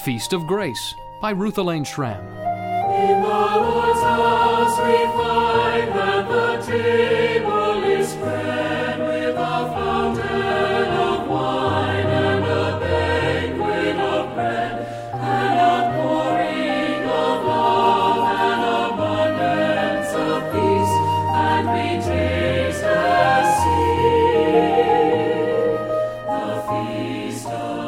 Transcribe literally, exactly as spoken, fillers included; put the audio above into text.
Feast of Grace by Ruth Elaine Schramm. In the Lord's house we find that the table is spread with a fountain of wine and a banquet of bread and a pouring of love and abundance of peace, and we taste and see the feast of